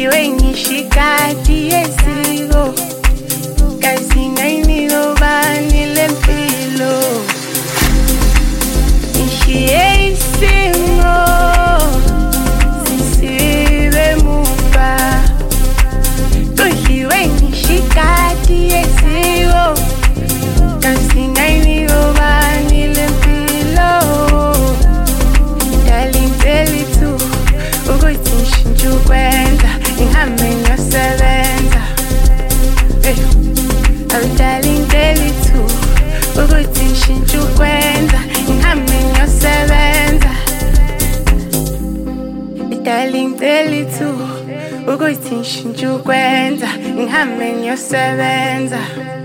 Kudliwe ngishikati yesiko Kasingaini lobani lempilo Nishiye isimo Sisibe muba Kudliwe ngishikati yesiko Kasingaini lobani lempilo Dalinteli tu Ukuthi ngishintshe ukwenza Ngihambe ngiyosebenza Awudalinteli tu Ukuthi ngishintshe ukwenza Ngihambe ngiyosebenza Dalinteli tu Ukuthi ngishintshe ukwenza Ngihambe ngiyosebenza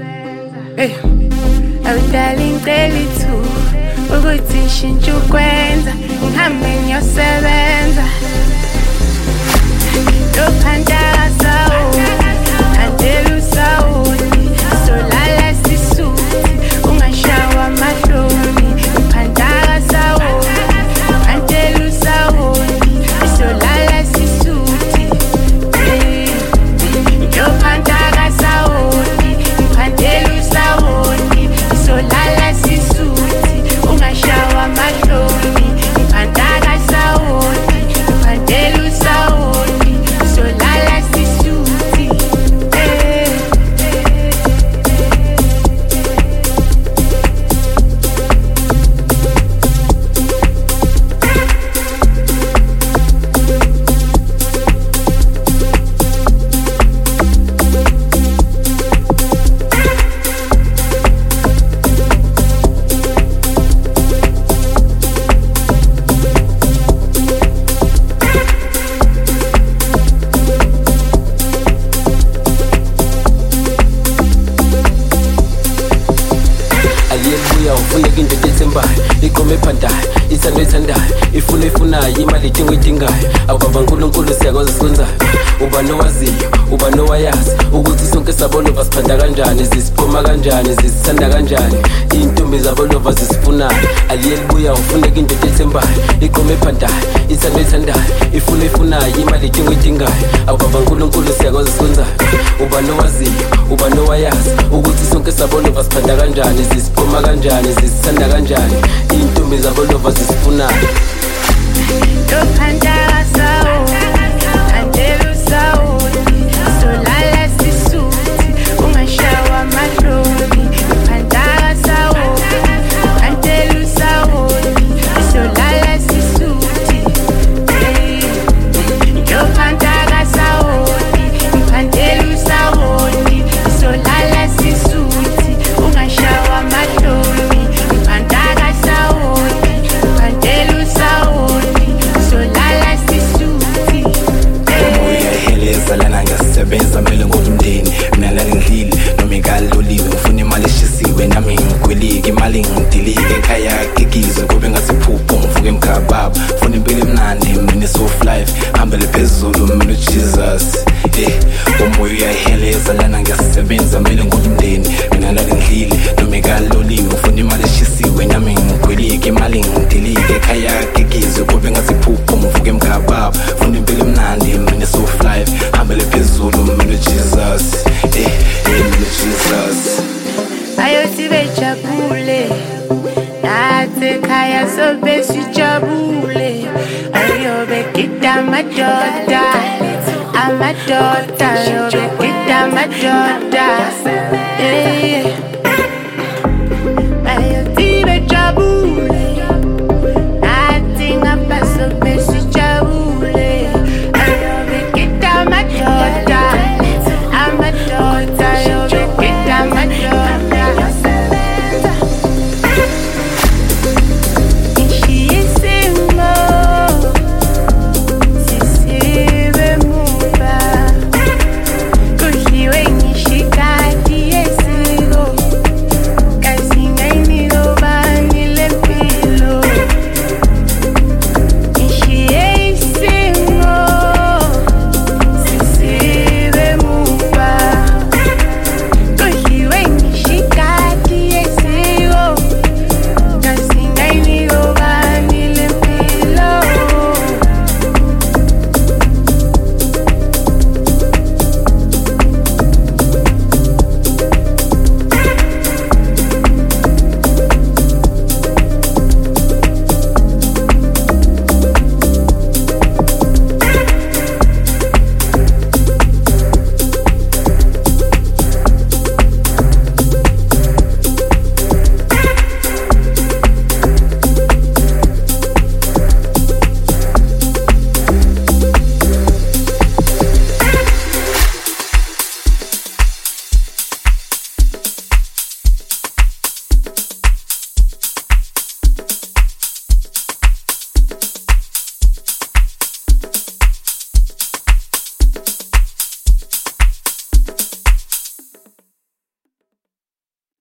Awudalinteli tu Ukuthi ngishintshe ukwenza Ngihambe ngiyosebenza Lophanda sawo Andelu sawo Solala sisuti Ungashawa mahloni Lophanda sawo Andelu sawo Solala sisuti Lophanda sawo Andelu sawo Solala sisuti Ungashawa mahloni Lophanda sawo Andelu sawo Solala sisuti Ufuneka into ethetsembayo iqome ephandayo ithando ethandayo ifunayo imali idingayo awubamba uNkulunkulu siyakwazi sikwenzayo ubani owaziyo ubani owayazi ukuthi sonke sabolova siphanda kanjani zisiphuma kanjani zisithanda kanjani intombi zabolova zisifunayo aliyelibuya ufuneka into ethetsembayo iqome ephandayo ithando ethandayo ifunayo imali idingayo awubamba uNkulunkulu siyakwazi sikwenzayo ubani owaziyo ubani owayazi ukuthi sonke sabolova siphanda kanjani zisiphuma kanjani zisithanda kanjani intombi zabolova zisifunayo Lophanda sawo Andelu sawo Solala sisuti Ungashawa mahloni Lophanda sawo Andelu sawo Solala sisuti Lophanda sawo Andelu sawo Solala sisuti Ungashawa mahloni Lophanda sawo Andelu sawo Solala sisuti Uyaheleza lana ngiyasebenza mele ngomndeni mina la ngidlile noma ingaloliwe ngifuna imali eshisiwe nami ngikwelike imali ngidilike ekhaya gigizwe kube ngasiphupho ngivuke emkhababa funa impilo emnandi mina soft life hambele phezulu mina Jesus umoya uyaheleza lana ngiyasebenza mele ngomndeni mina la ngidlile noma ingaloliwe ngifuna imali eshisiwe nami ngikwelike imali ngidilike ekhaya gigizwe kube ngasiphupho ngivuke emkhababa funa impilo emnandi mina soft life hambele phezulu mina Jesus mina Jesus Ayothi bejabule Nathi ekhaya sobe sijabule Ayobe kita amadoda Amadoda Ayobe kita amadoda